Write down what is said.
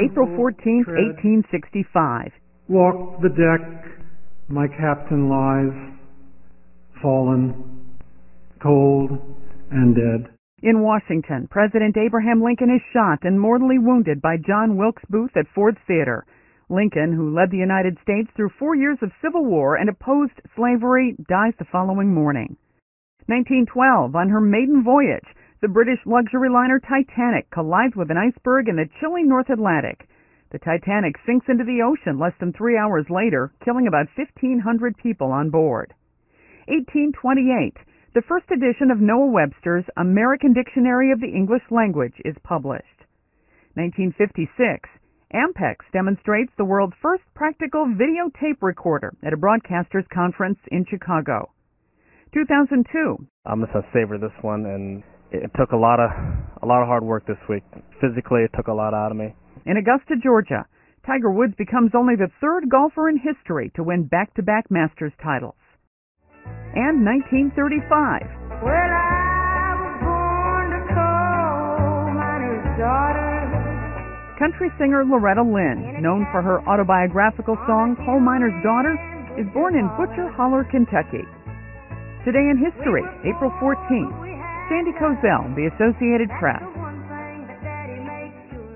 April 14th, 1865. Walk the deck, my captain lies, fallen, cold, and dead. In Washington, President Abraham Lincoln is shot and mortally wounded by John Wilkes Booth at Ford's Theater. Lincoln, who led the United States through 4 years of civil war and opposed slavery, dies the following morning. 1912, on her maiden voyage, the British luxury liner Titanic collides with an iceberg in the chilly North Atlantic. The Titanic sinks into the ocean less than 3 hours later, killing about 1,500 people on board. 1828, the first edition of Noah Webster's American Dictionary of the English Language is published. 1956, Ampex demonstrates the world's first practical videotape recorder at a broadcasters conference in Chicago. 2002. I'm just gonna savor this one, and it took a lot of hard work this week. Physically, it took a lot out of me. In Augusta, Georgia, Tiger Woods becomes only the third golfer in history to win back-to-back Masters titles. And 1935. Well, I was born to coal miner's daughter. Country singer Loretta Lynn, known for her autobiographical song Coal Miner's Daughter, is born in Butcher Holler, Kentucky. Today in history, April 14th, Sandy Kozel, The Associated Press.